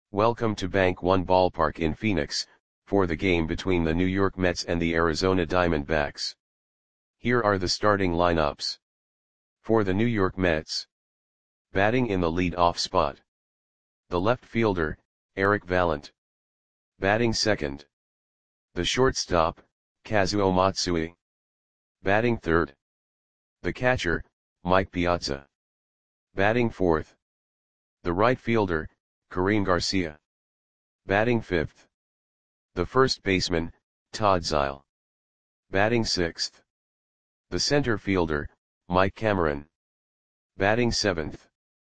Welcome to Bank One Ballpark in Phoenix, for the game between the New York Mets and the Arizona Diamondbacks. Here are the starting lineups. For the New York Mets. Batting in the lead-off spot. The left fielder, Erik Valent. Batting second. The shortstop, Kazuo Matsui. Batting third. The catcher, Mike Piazza. Batting fourth. The right fielder, Karim Garcia. Batting fifth. The first baseman, Todd Zeile. Batting sixth. The center fielder, Mike Cameron. Batting seventh.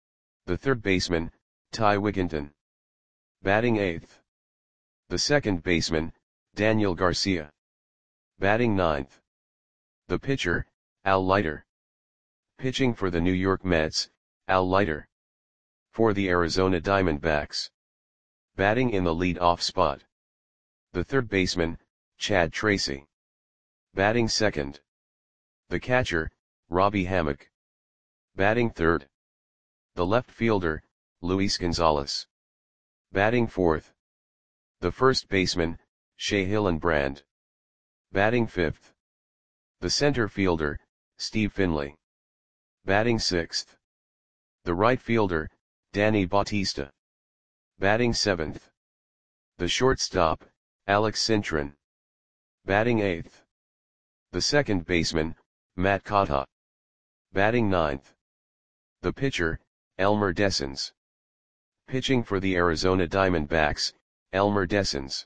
The third baseman, Ty Wigginton. Batting eighth. The second baseman, Daniel Garcia. Batting ninth. The pitcher, Al Leiter. Pitching for the New York Mets, Al Leiter. For the Arizona Diamondbacks. Batting in the lead-off spot. The third baseman, Chad Tracy. Batting second. The catcher, Robbie Hammock. Batting third. The left fielder, Luis Gonzalez. Batting fourth. The first baseman, Shea Hillenbrand. Batting fifth. The center fielder, Steve Finley. Batting sixth. The right fielder, Danny Bautista. Batting seventh. The shortstop, Alex Cintron. Batting eighth. The second baseman, Matt Cotta. Batting ninth. The pitcher, Elmer Dessens. Pitching for the Arizona Diamondbacks, Elmer Dessens.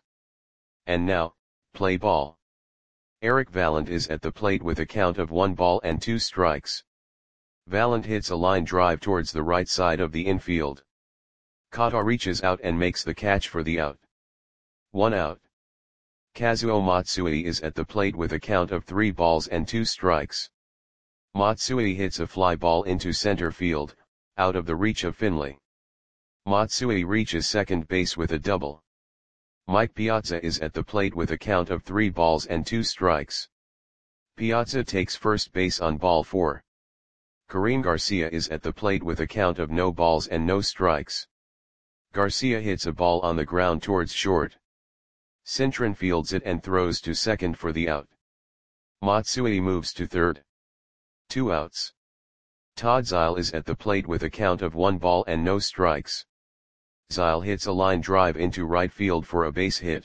And now, play ball. Erik Valent is at the plate with a count of 1 ball and 2 strikes. Valent hits a line drive towards the right side of the infield. Cotta reaches out and makes the catch for the out. 1 out. Kazuo Matsui is at the plate with a count of 3 balls and 2 strikes. Matsui hits a fly ball into center field, out of the reach of Finley. Matsui reaches second base with a double. Mike Piazza is at the plate with a count of 3 balls and 2 strikes. Piazza takes first base on ball 4. Karim Garcia is at the plate with a count of no balls and no strikes. Garcia hits a ball on the ground towards short. Cintron fields it and throws to second for the out. Matsui moves to third. 2 outs. Todd Zeile is at the plate with a count of 1 ball and no strikes. Zeile hits a line drive into right field for a base hit.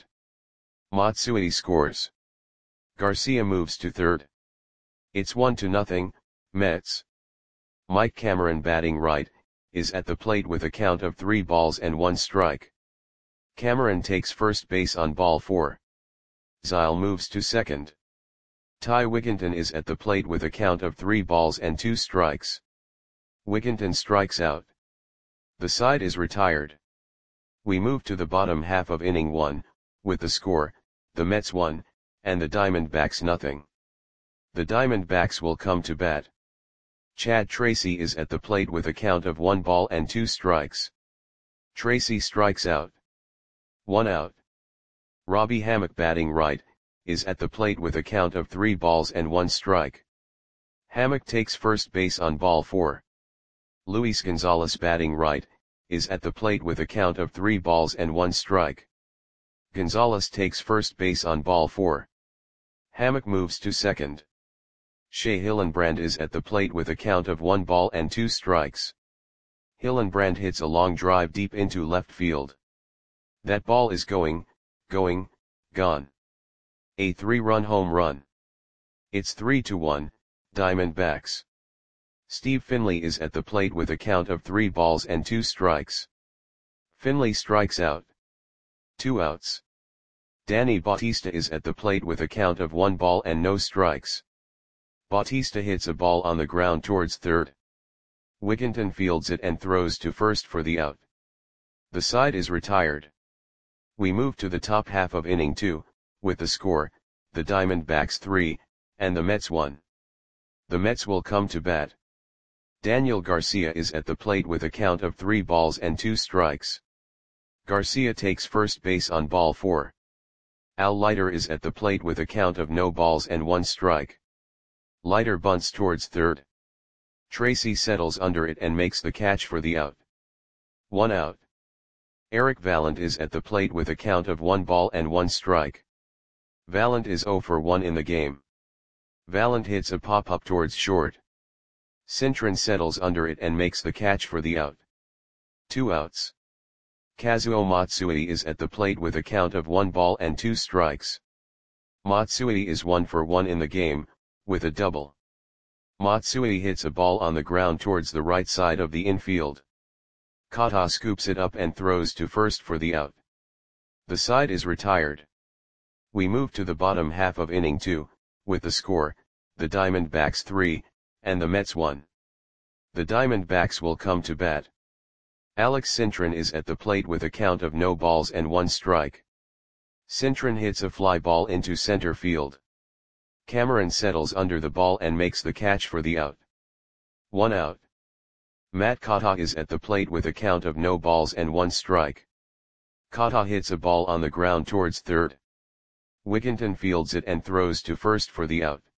Matsui scores. Garcia moves to third. It's 1-0, Mets. Mike Cameron, batting right, is at the plate with a count of 3 balls and 1 strike. Cameron takes first base on ball 4. Zeile moves to second. Ty Wigginton is at the plate with a count of 3 balls and 2 strikes. Wigginton strikes out. The side is retired. We move to the bottom half of inning 1, with the score, the Mets 1, and the Diamondbacks 0. The Diamondbacks will come to bat. Chad Tracy is at the plate with a count of 1 ball and 2 strikes. Tracy strikes out. 1 out. Robbie Hammock, batting right, is at the plate with a count of 3 balls and 1 strike. Hammock takes first base on ball 4. Luis Gonzalez, batting right, is at the plate with a count of 3 balls and 1 strike. Gonzalez takes first base on ball 4. Hammock moves to second. Shea Hillenbrand is at the plate with a count of 1 ball and 2 strikes. Hillenbrand hits a long drive deep into left field. That ball is gone. A 3-run home run. It's 3-1, Diamondbacks. Steve Finley is at the plate with a count of 3 balls and 2 strikes. Finley strikes out. 2 outs. Danny Bautista is at the plate with a count of 1 ball and no strikes. Bautista hits a ball on the ground towards third. Wigginton fields it and throws to first for the out. The side is retired. We move to the top half of inning 2, with the score, the Diamondbacks 3, and the Mets 1. The Mets will come to bat. Daniel Garcia is at the plate with a count of 3 balls and 2 strikes. Garcia takes first base on ball 4. Al Leiter is at the plate with a count of no balls and 1 strike. Leiter bunts towards third. Tracy settles under it and makes the catch for the out. 1 out. Eric Vallant is at the plate with a count of 1 ball and 1 strike. Vallant is 0 for 1 in the game. Vallant hits a pop-up towards short. Cintron settles under it and makes the catch for the out. 2 outs. Kazuo Matsui is at the plate with a count of 1 ball and 2 strikes. Matsui is 1 for 1 in the game, with a double. Matsui hits a ball on the ground towards the right side of the infield. Kata scoops it up and throws to first for the out. The side is retired. We move to the bottom half of inning 2, with the score, the Diamondbacks 3, and the Mets 1. The Diamondbacks will come to bat. Alex Cintron is at the plate with a count of no balls and 1 strike. Cintron hits a fly ball into center field. Cameron settles under the ball and makes the catch for the out. 1 out. Matt Kata is at the plate with a count of no balls and 1 strike. Kata hits a ball on the ground towards third. Wigginton fields it and throws to first for the out.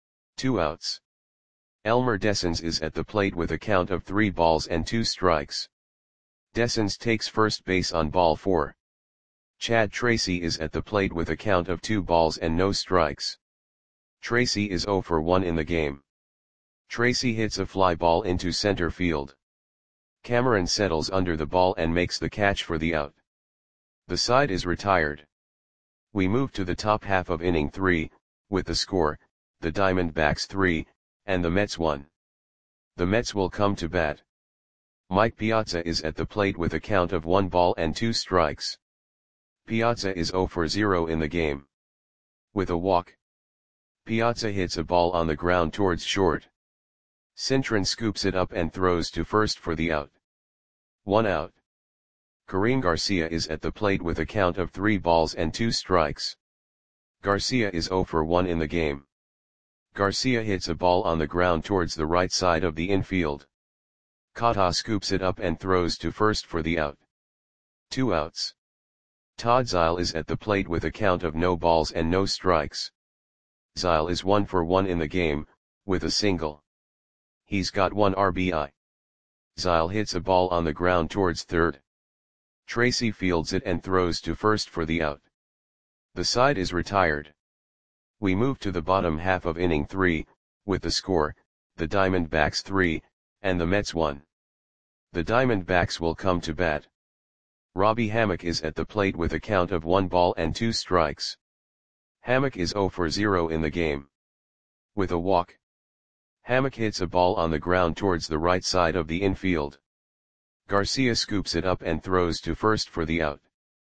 2 outs. Elmer Dessens is at the plate with a count of 3 balls and 2 strikes. Dessens takes first base on ball 4. Chad Tracy is at the plate with a count of 2 balls and no strikes. Tracy is 0 for 1 in the game. Tracy hits a fly ball into center field. Cameron settles under the ball and makes the catch for the out. The side is retired. We move to the top half of inning 3, with the score, the Diamondbacks 3, and the Mets 1. The Mets will come to bat. Mike Piazza is at the plate with a count of 1 ball and 2 strikes. Piazza is 0 for 0 in the game. With a walk. Piazza hits a ball on the ground towards short. Cintron scoops it up and throws to first for the out. 1 out. Kareem Garcia is at the plate with a count of 3 balls and 2 strikes. Garcia is 0 for 1 in the game. Garcia hits a ball on the ground towards the right side of the infield. Kata scoops it up and throws to first for the out. 2 outs. Todd Zeile is at the plate with a count of no balls and no strikes. Zeile is 1 for 1 in the game, with a single. He's got 1 RBI. Zeile hits a ball on the ground towards third. Tracy fields it and throws to first for the out. The side is retired. We move to the bottom half of inning 3, with the score, the Diamondbacks 3, and the Mets 1. The Diamondbacks will come to bat. Robbie Hammock is at the plate with a count of 1 ball and 2 strikes. Hammock is 0 for 0 in the game. With a walk. Hammock hits a ball on the ground towards the right side of the infield. Garcia scoops it up and throws to first for the out.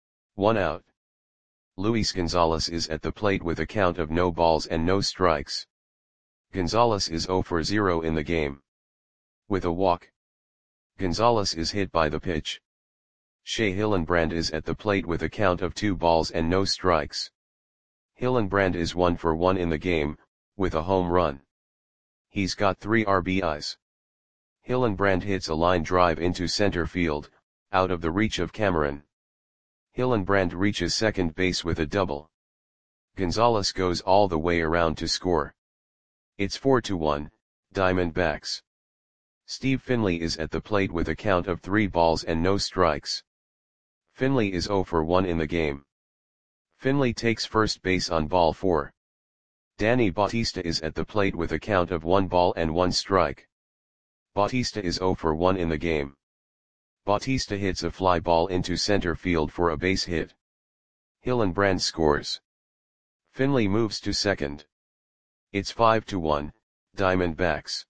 1 out. Luis Gonzalez is at the plate with a count of no balls and no strikes. Gonzalez is 0 for 0 in the game. With a walk. Gonzalez is hit by the pitch. Shea Hillenbrand is at the plate with a count of 2 balls and no strikes. Hillenbrand is 1 for 1 in the game, with a home run. He's got 3 RBIs. Hillenbrand hits a line drive into center field, out of the reach of Cameron. Hillenbrand reaches second base with a double. Gonzalez goes all the way around to score. It's 4-1, Diamondbacks. Steve Finley is at the plate with a count of 3 balls and no strikes. Finley is 0 for 1 in the game. Finley takes first base on ball 4. Danny Bautista is at the plate with a count of 1 ball and 1 strike. Bautista is 0 for 1 in the game. Bautista hits a fly ball into center field for a base hit. Hillenbrand scores. Finley moves to second. It's 5-1, Diamondbacks.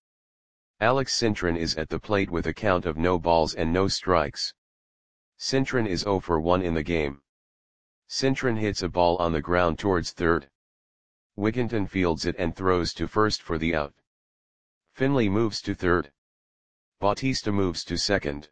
Alex Cintron is at the plate with a count of no balls and no strikes. Cintron is 0 for 1 in the game. Cintron hits a ball on the ground towards third. Wigginton fields it and throws to first for the out. Finley moves to third. Bautista moves to second.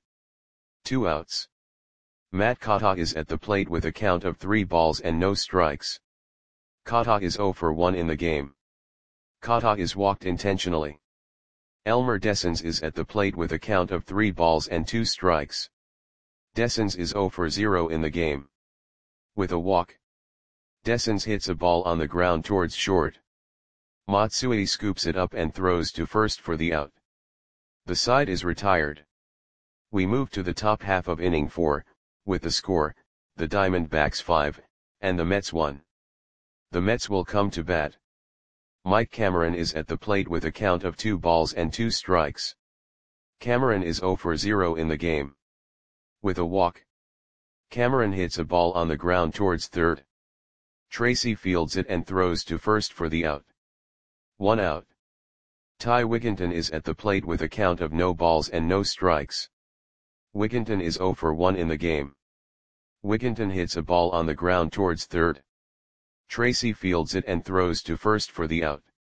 2 outs. Matt Kata is at the plate with a count of 3 balls and no strikes. Kata is 0 for 1 in the game. Kata is walked intentionally. Elmer Dessens is at the plate with a count of 3 balls and 2 strikes. Dessens is 0 for 0 in the game. With a walk. Dessens hits a ball on the ground towards short. Matsui scoops it up and throws to first for the out. The side is retired. We move to the top half of inning 4, with the score, the Diamondbacks 5, and the Mets 1. The Mets will come to bat. Mike Cameron is at the plate with a count of 2 balls and 2 strikes. Cameron is 0 for 0 in the game. With a walk, Cameron hits a ball on the ground towards third. Tracy fields it and throws to first for the out. 1 out. Ty Wigginton is at the plate with a count of no balls and no strikes. Wigginton is 0 for 1 in the game. Wigginton hits a ball on the ground towards third. Tracy fields it and throws to first for the out.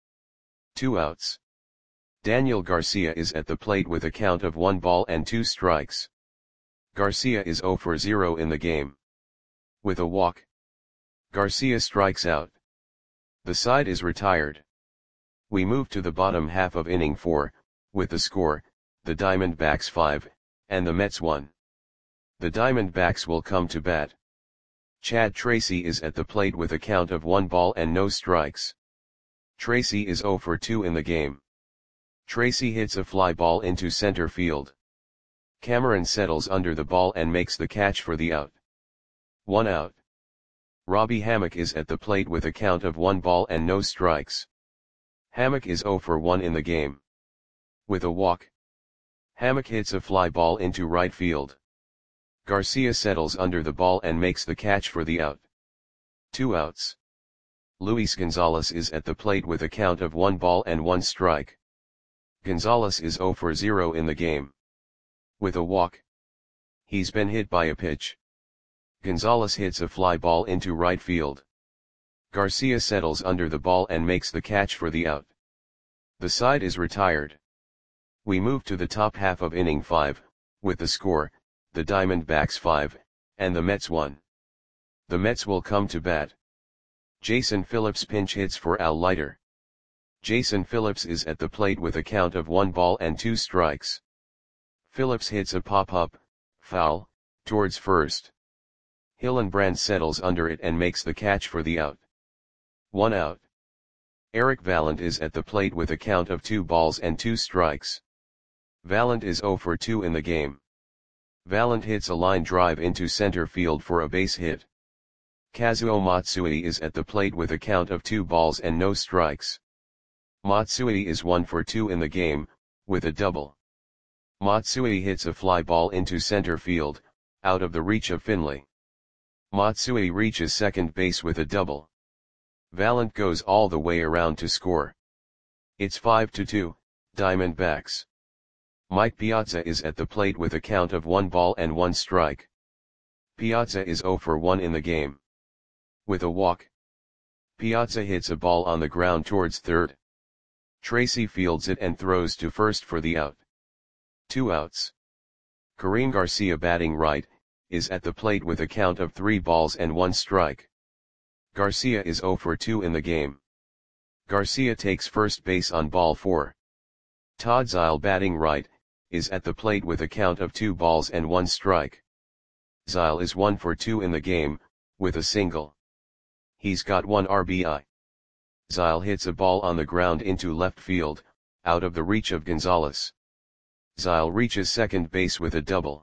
2 outs. Daniel Garcia is at the plate with a count of 1 ball and 2 strikes. Garcia is 0 for 0 in the game. With a walk, Garcia strikes out. The side is retired. We move to the bottom half of inning 4, with the score, the Diamondbacks 5, and the Mets 1. The Diamondbacks will come to bat. Chad Tracy is at the plate with a count of 1 ball and no strikes. Tracy is 0 for 2 in the game. Tracy hits a fly ball into center field. Cameron settles under the ball and makes the catch for the out. 1 out. Robbie Hammock is at the plate with a count of 1 ball and no strikes. Hammock is 0 for 1 in the game. With a walk, Hammock hits a fly ball into right field. Garcia settles under the ball and makes the catch for the out. 2 outs. Luis Gonzalez is at the plate with a count of 1 ball and 1 strike. Gonzalez is 0 for 0 in the game. With a walk, he's been hit by a pitch. Gonzalez hits a fly ball into right field. Garcia settles under the ball and makes the catch for the out. The side is retired. We move to the top half of inning 5, with the score, the Diamondbacks 5, and the Mets 1. The Mets will come to bat. Jason Phillips pinch hits for Al Leiter. Jason Phillips is at the plate with a count of 1 ball and 2 strikes. Phillips hits a pop-up, foul, towards first. Hillenbrand settles under it and makes the catch for the out. 1 out. Eric Vallant is at the plate with a count of 2 balls and 2 strikes. Vallant is 0 for 2 in the game. Vallant hits a line drive into center field for a base hit. Kazuo Matsui is at the plate with a count of 2 balls and no strikes. Matsui is 1 for 2 in the game, with a double. Matsui hits a fly ball into center field, out of the reach of Finley. Matsui reaches second base with a double. Vallant goes all the way around to score. It's 5-2, Diamondbacks. Mike Piazza is at the plate with a count of 1 ball and 1 strike. Piazza is 0 for 1 in the game. With a walk, Piazza hits a ball on the ground towards third. Tracy fields it and throws to first for the out. 2 outs. Kareem Garcia batting right, is at the plate with a count of 3 balls and 1 strike. Garcia is 0 for 2 in the game. Garcia takes first base on ball 4. Todd Zeile batting right, is at the plate with a count of 2 balls and 1 strike. Zeile is 1 for 2 in the game, with a single. He's got 1 RBI. Zeile hits a ball on the ground into left field, out of the reach of Gonzalez. Zeile reaches second base with a double.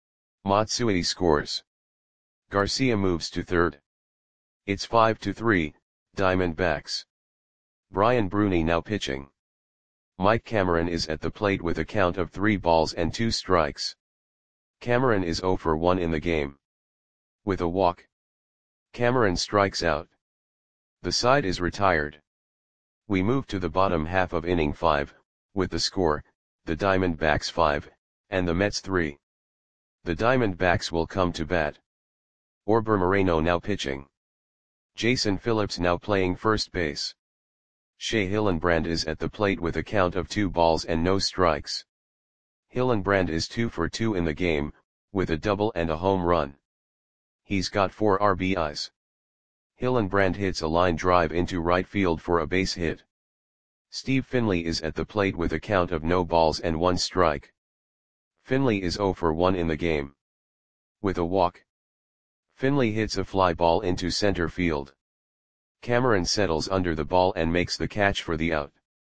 Matsui scores. Garcia moves to third. It's 5-3, Diamondbacks. Brian Bruni now pitching. Mike Cameron is at the plate with a count of 3 balls and 2 strikes. Cameron is 0 for 1 in the game. With a walk, Cameron strikes out. The side is retired. We move to the bottom half of inning 5, with the score, the Diamondbacks 5, and the Mets 3. The Diamondbacks will come to bat. Orber Moreno now pitching. Jason Phillips now playing first base. Shea Hillenbrand is at the plate with a count of 2 balls and no strikes. Hillenbrand is 2 for 2 in the game, with a double and a home run. He's got 4 RBIs. Hillenbrand hits a line drive into right field for a base hit. Steve Finley is at the plate with a count of no balls and 1 strike. Finley is 0 for 1 in the game. With a walk, Finley hits a fly ball into center field. Cameron settles under the ball and makes the catch for the out.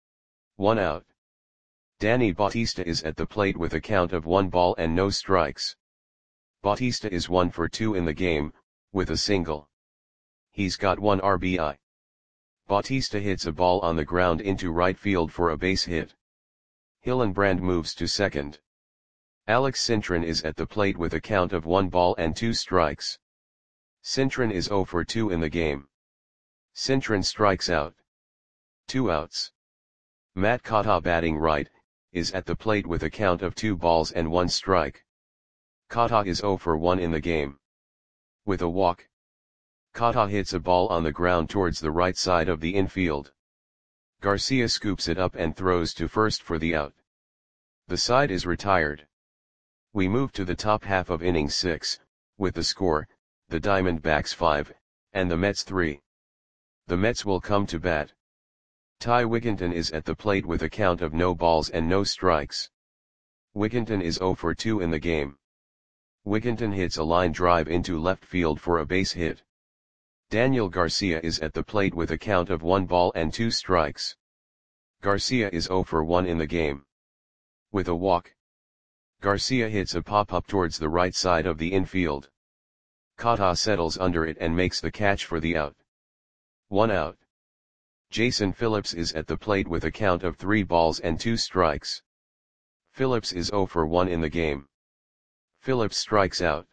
1 out. Danny Bautista is at the plate with a count of 1 ball and no strikes. Bautista is 1 for 2 in the game, with a single. He's got 1 RBI. Bautista hits a ball on the ground into right field for a base hit. Hillenbrand moves to second. Alex Cintron is at the plate with a count of 1 ball and 2 strikes. Cintron is 0 for 2 in the game. Cintron strikes out. 2 outs. Matt Kata, batting right, is at the plate with a count of 2 balls and 1 strike. Kata is 0 for 1 in the game. With a walk, Kata hits a ball on the ground towards the right side of the infield. Garcia scoops it up and throws to first for the out. The side is retired. We move to the top half of inning 6, with the score, the Diamondbacks 5, and the Mets 3. The Mets will come to bat. Ty Wigginton is at the plate with a count of no balls and no strikes. Wigginton is 0 for 2 in the game. Wigginton hits a line drive into left field for a base hit. Daniel Garcia is at the plate with a count of 1 ball and 2 strikes. Garcia is 0 for 1 in the game. With a walk, Garcia hits a pop-up towards the right side of the infield. Kata settles under it and makes the catch for the out. 1 out. Jason Phillips is at the plate with a count of 3 balls and 2 strikes. Phillips is 0 for 1 in the game. Phillips strikes out.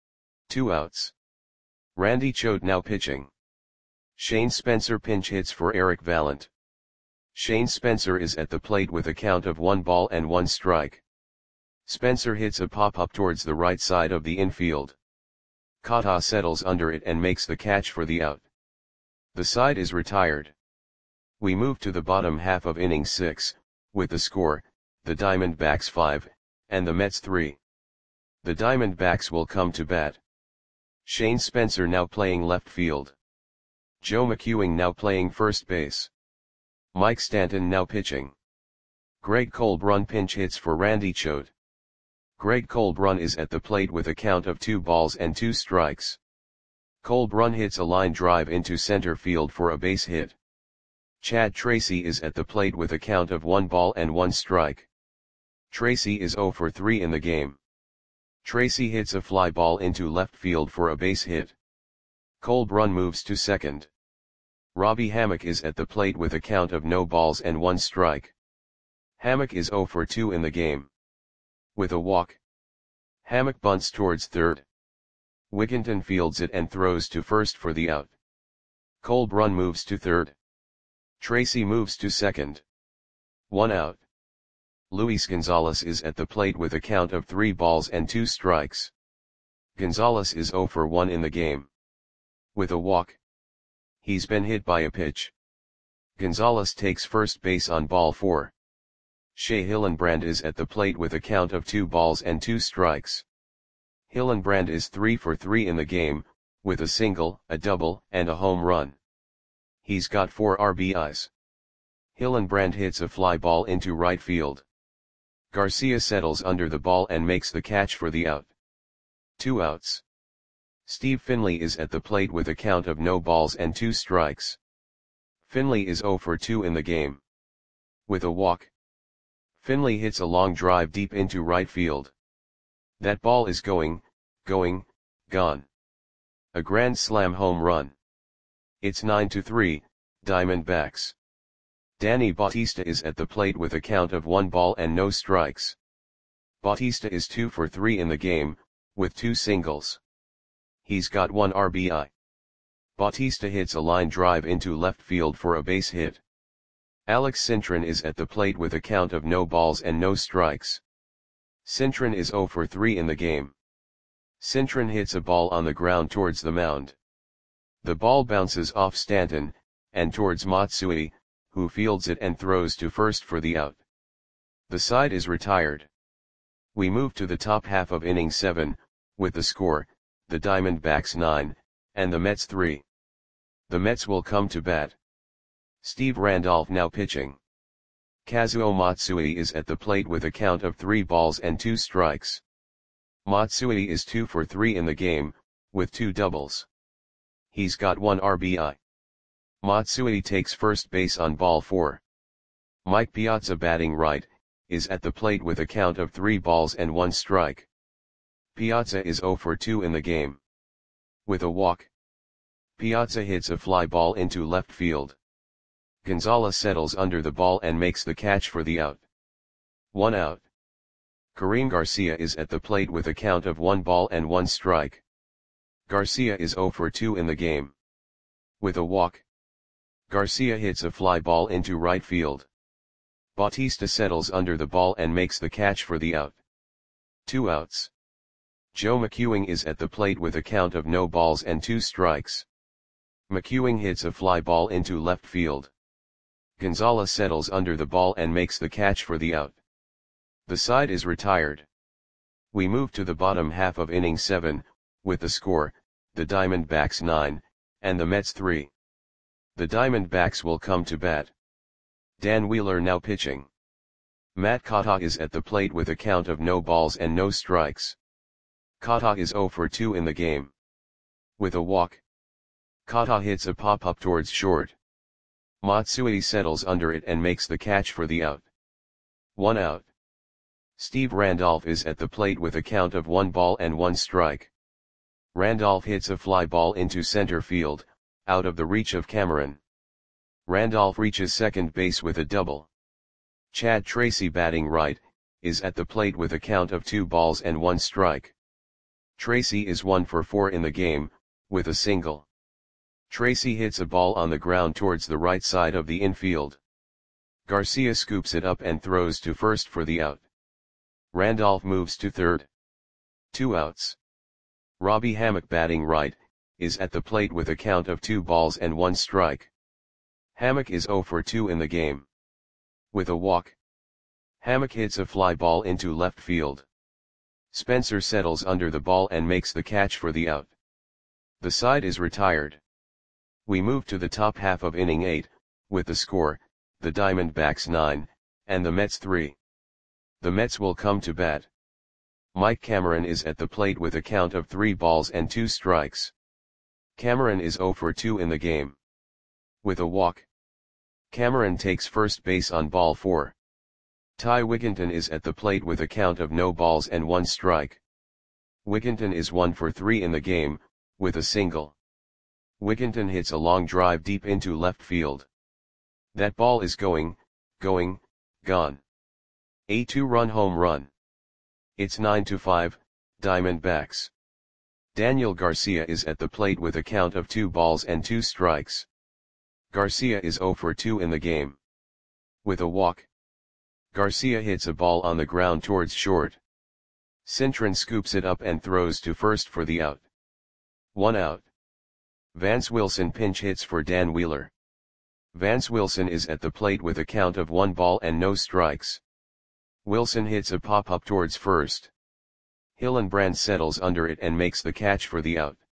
2 outs. Randy Choate now pitching. Shane Spencer pinch hits for Eric Vallant. Shane Spencer is at the plate with a count of 1 ball and 1 strike. Spencer hits a pop-up towards the right side of the infield. Kata settles under it and makes the catch for the out. The side is retired. We move to the bottom half of inning 6, with the score, the Diamondbacks 5, and the Mets 3. The Diamondbacks will come to bat. Shane Spencer now playing left field. Joe McEwing now playing first base. Mike Stanton now pitching. Greg Colbrun pinch hits for Randy Choate. Greg Colbrun is at the plate with a count of 2 balls and 2 strikes. Colbrun hits a line drive into center field for a base hit. Chad Tracy is at the plate with a count of 1 ball and 1 strike. Tracy is 0 for 3 in the game. Tracy hits a fly ball into left field for a base hit. Colbrun moves to second. Robbie Hammock is at the plate with a count of no balls and 1 strike. Hammock is 0 for 2 in the game. With a walk, Hammock bunts towards third. Wigginton fields it and throws to first for the out. Colbrun moves to third. Tracy moves to second. 1 out. Luis Gonzalez is at the plate with a count of 3 balls and 2 strikes. Gonzalez is 0 for 1 in the game. With a walk, he's been hit by a pitch. Gonzalez takes first base on ball 4. Shea Hillenbrand is at the plate with a count of 2 balls and 2 strikes. Hillenbrand is 3 for 3 in the game, with a single, a double, and a home run. He's got 4 RBIs. Hillenbrand hits a fly ball into right field. Garcia settles under the ball and makes the catch for the out. 2 outs. Steve Finley is at the plate with a count of no balls and 2 strikes. Finley is 0 for 2 in the game. With a walk, Finley hits a long drive deep into right field. That ball is gone. A grand slam home run. It's 9-3, Diamondbacks. Danny Bautista is at the plate with a count of 1 ball and no strikes. Bautista is 2 for 3 in the game, with 2 singles. He's got 1 RBI. Bautista hits a line drive into left field for a base hit. Alex Cintron is at the plate with a count of no balls and no strikes. Cintron is 0 for 3 in the game. Cintron hits a ball on the ground towards the mound. The ball bounces off Stanton, and towards Matsui, who fields it and throws to first for the out. The side is retired. We move to the top half of inning 7, with the score, the Diamondbacks 9, and the Mets 3. The Mets will come to bat. Steve Randolph now pitching. Kazuo Matsui is at the plate with a count of 3 balls and 2 strikes. Matsui is 2 for 3 in the game, with 2 doubles. He's got 1 RBI. Matsui takes first base on ball 4. Mike Piazza, batting right, is at the plate with a count of 3 balls and 1 strike. Piazza is 0 for 2 in the game. With a walk, Piazza hits a fly ball into left field. Gonzalez settles under the ball and makes the catch for the out. 1 out. Karim Garcia is at the plate with a count of 1 ball and 1 strike. Garcia is 0 for 2 in the game. With a walk, Garcia hits a fly ball into right field. Bautista settles under the ball and makes the catch for the out. 2 outs. Joe McEwing is at the plate with a count of no balls and 2 strikes. McEwing hits a fly ball into left field. Gonzalez settles under the ball and makes the catch for the out. The side is retired. We move to the bottom half of inning 7, with the score, the Diamondbacks 9, and the Mets 3. The Diamondbacks will come to bat. Dan Wheeler now pitching. Matt Kata is at the plate with a count of no balls and no strikes. Kata is 0 for 2 in the game. With a walk, Kata hits a pop-up towards short. Matsui settles under it and makes the catch for the out. 1 out. Steve Randolph is at the plate with a count of 1 ball and 1 strike. Randolph hits a fly ball into center field, out of the reach of Cameron. Randolph reaches second base with a double. Chad Tracy, batting right, is at the plate with a count of 2 balls and 1 strike. Tracy is 1 for 4 in the game, with a single. Tracy hits a ball on the ground towards the right side of the infield. Garcia scoops it up and throws to first for the out. Randolph moves to third. 2 outs. Robbie Hammock, batting right, is at the plate with a count of 2 balls and 1 strike. Hammock is 0 for 2 in the game. With a walk, Hammock hits a fly ball into left field. Spencer settles under the ball and makes the catch for the out. The side is retired. We move to the top half of inning 8, with the score, the Diamondbacks 9, and the Mets 3. The Mets will come to bat. Mike Cameron is at the plate with a count of 3 balls and 2 strikes. Cameron is 0 for 2 in the game. With a walk, Cameron takes first base on ball 4. Ty Wigginton is at the plate with a count of no balls and 1 strike. Wigginton is 1 for 3 in the game, with a single. Wigginton hits a long drive deep into left field. That ball is gone. A 2-run home run. It's 9-5, Diamondbacks. Daniel Garcia is at the plate with a count of 2 balls and 2 strikes. Garcia is 0 for 2 in the game. With a walk, Garcia hits a ball on the ground towards short. Cintron scoops it up and throws to first for the out. 1 out. Vance Wilson pinch hits for Dan Wheeler. Vance Wilson is at the plate with a count of 1 ball and no strikes. Wilson hits a pop-up towards first. Hillenbrand settles under it and makes the catch for the out.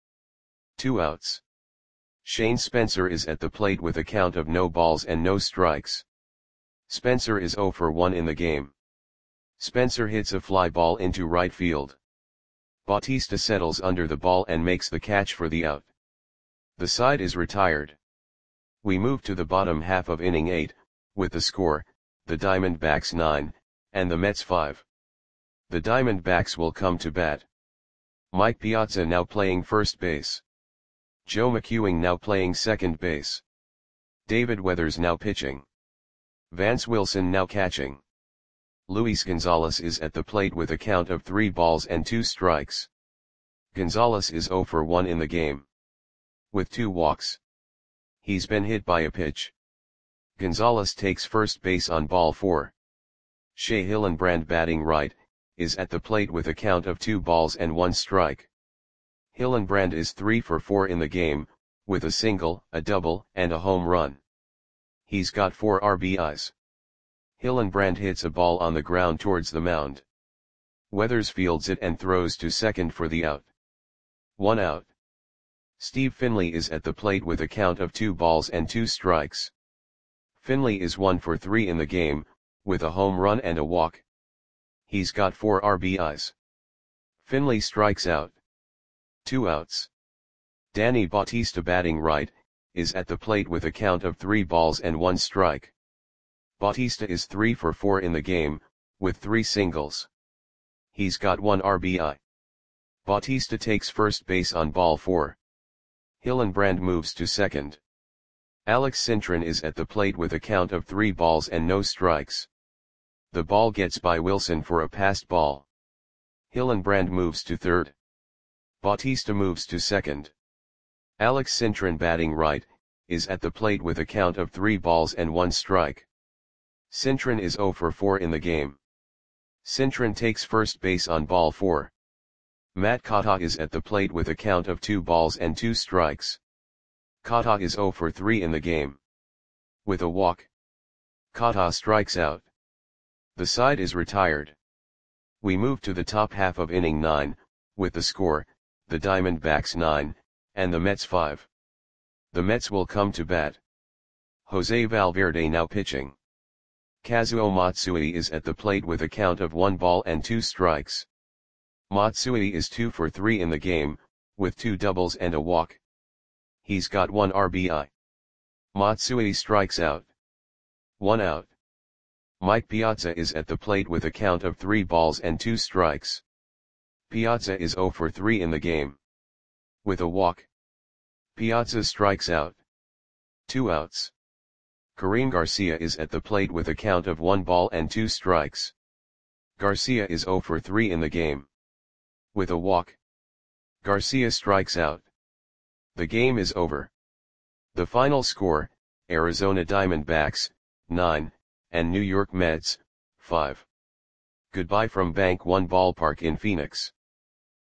2 outs. Shane Spencer is at the plate with a count of no balls and no strikes. Spencer is 0 for 1 in the game. Spencer hits a fly ball into right field. Bautista settles under the ball and makes the catch for the out. The side is retired. We move to the bottom half of inning 8, with the score, the Diamondbacks 9, and the Mets 5. The Diamondbacks will come to bat. Mike Piazza now playing first base. Joe McEwing now playing second base. David Weathers now pitching. Vance Wilson now catching. Luis Gonzalez is at the plate with a count of 3 balls and 2 strikes. Gonzalez is 0 for 1 in the game. With 2 walks. He's been hit by a pitch. Gonzalez takes first base on ball 4. Shea Hillenbrand, batting right, is at the plate with a count of 2 balls and 1 strike. Hillenbrand is 3 for 4 in the game, with a single, a double, and a home run. He's got 4 RBIs. Hillenbrand hits a ball on the ground towards the mound. Weathers fields it and throws to second for the out. 1 out. Steve Finley is at the plate with a count of 2 balls and 2 strikes. Finley is 1 for 3 in the game, with a home run and a walk. He's got 4 RBIs. Finley strikes out. 2 outs. Danny Bautista, batting right, is at the plate with a count of 3 balls and 1 strike. Bautista is 3 for 4 in the game, with 3 singles. He's got 1 RBI. Bautista takes first base on ball 4. Hillenbrand moves to second. Alex Cintron is at the plate with a count of 3 balls and no strikes. The ball gets by Wilson for a passed ball. Hillenbrand moves to third. Bautista moves to second. Alex Cintron, batting right, is at the plate with a count of 3 balls and 1 strike. Cintron is 0 for 4 in the game. Cintron takes first base on ball 4. Matt Kata is at the plate with a count of 2 balls and 2 strikes. Kata is 0 for 3 in the game. With a walk, Kata strikes out. The side is retired. We move to the top half of inning 9, with the score, the Diamondbacks 9, and the Mets 5. The Mets will come to bat. Jose Valverde now pitching. Kazuo Matsui is at the plate with a count of 1 ball and 2 strikes. Matsui is 2 for 3 in the game, with 2 doubles and a walk. He's got 1 RBI. Matsui strikes out. 1 out. Mike Piazza is at the plate with a count of 3 balls and 2 strikes. Piazza is 0 for 3 in the game. With a walk, Piazza strikes out. 2 outs. Karim Garcia is at the plate with a count of 1 ball and 2 strikes. Garcia is 0 for 3 in the game. With a walk, Garcia strikes out. The game is over. The final score, Arizona Diamondbacks, 9, and New York Mets, 5. Goodbye from Bank One Ballpark in Phoenix.